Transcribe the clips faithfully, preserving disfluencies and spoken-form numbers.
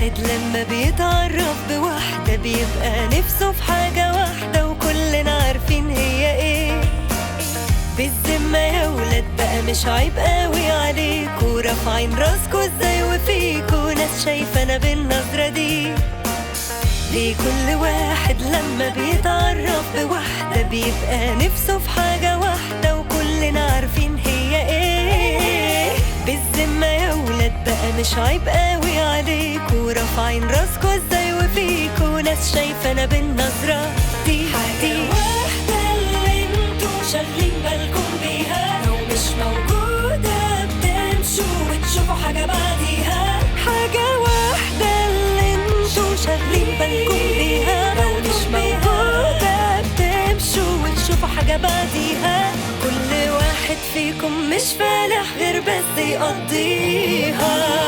واحد لما بيتعرف بواحدة بيبقى نفسه في حاجة واحدة وكلنا عارفين هي ايه. بالذمة يا ولاد بقى مش عيب قوي عليكوا رافعين راسكوا ازاي وفيكوا ناس شايفانا بالنظرة دي؟ ليه كل واحد لما بيتعرف بواحدة بيبقى نفسه في حاجة واحدة وكلنا عارفين هي ايه؟ بالذمة يا ولاد بقى مش عيب قوي عليكوا رافعين راسكوا ازاي وفيكوا ناس شايفانا بالنظرة دي؟ حاجة واحدة اللي انتوا شاغلين بالكم بيها لو مش موجودة بتمشوا وتشوفوا حاجة بعديها. حاجة واحدة اللي انتوا شاغلين بالكم بيها لو مش موجودة بتمشوا وتشوفوا حاجة بعديها. كل واحد فيكم مش فالح غير بس يقضيها.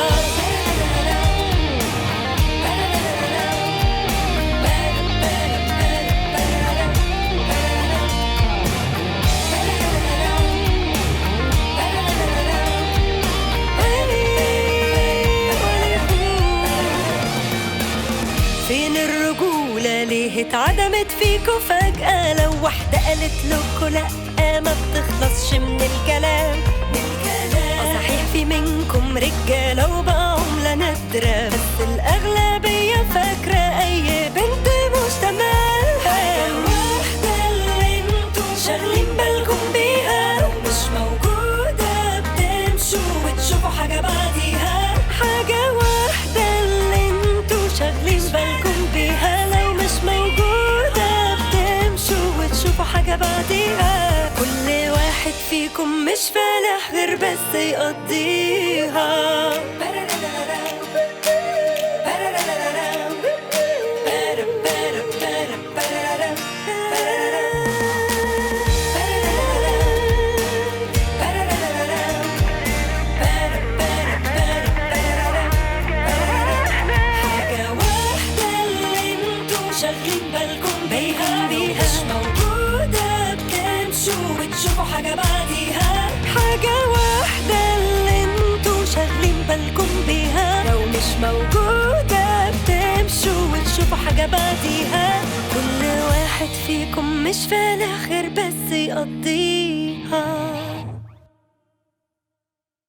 فين الرجولة ليه اتعدمت فيكوا فجأة؟ لو واحدة قالت لكوا لأ ما بتخلصش من الكلام. اه صحيح في منكم رجالة وبقى عملة نادرة بس الأغلبية فاكرة أي بنت مش تمام. حاجة واحدة اللي انتوا شاغلين بالكم بيها لو مش موجودة بتمشوا وتشوفوا حاجة بعديها. حاجة واحدة اللي انتوا شاغلين بالكم بيها لو مش موجودة بتمشوا وتشوفوا حاجة بعديها. كل واحد فيكم مش فالح غير بس يقضيها. شاغلين بالكم بيها مش موجودة بتمشوا وتشوفوا حاجة بعديها. حاجة واحدة اللي انتوا شاغلين بالكم بيها لو مش موجودة بتمشوا وتشوفوا حاجة بعديها. كل واحد فيكم مش فالح غير بس يقضيها.